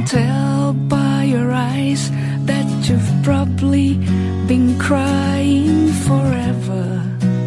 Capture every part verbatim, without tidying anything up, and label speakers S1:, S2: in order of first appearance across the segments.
S1: tell by your eyes that you've probably been crying forever.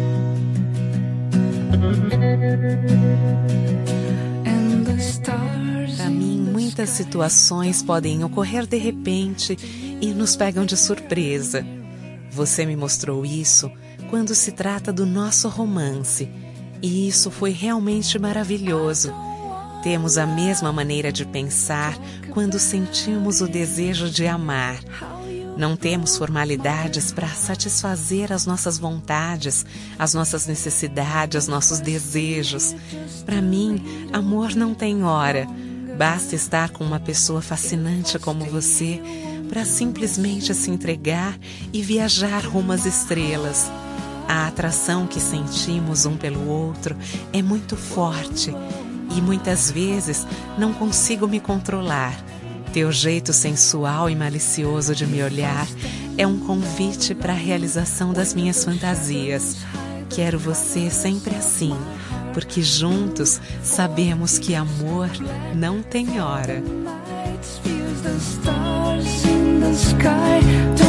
S1: And the stars.
S2: Para mim, muitas situações podem ocorrer de repente e nos pegam de surpresa. Você me mostrou isso quando se trata do nosso romance, e isso foi realmente maravilhoso. Temos a mesma maneira de pensar quando sentimos o desejo de amar. Não temos formalidades para satisfazer as nossas vontades, as nossas necessidades, nossos desejos. Para mim, amor não tem hora. Basta estar com uma pessoa fascinante como você para simplesmente se entregar e viajar rumo às estrelas. A atração que sentimos um pelo outro é muito forte e muitas vezes não consigo me controlar. Teu jeito sensual e malicioso de me olhar é um convite para a realização das minhas fantasias. Quero você sempre assim, porque juntos sabemos que amor não tem hora.
S1: The stars in the sky.